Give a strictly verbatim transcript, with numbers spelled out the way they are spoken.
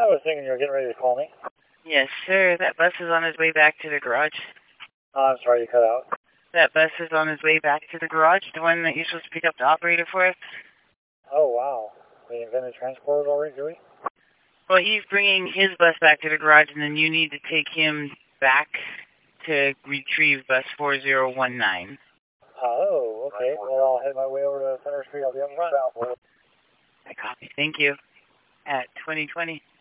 I was thinking you were getting ready to call me. Yes, sir. That bus is on his way back to the garage. Oh, I'm sorry you cut out. That bus is on his way back to the garage, the one that you're supposed to pick up the operator for us. Oh, wow. We invented transporters already, do we? Well, he's bringing his bus back to the garage, and then you need to take him back to retrieve bus four zero one nine. Oh, okay. Well, I'll head my way over to Center Street. I'll be up front. I copy. Thank you. At twenty twenty.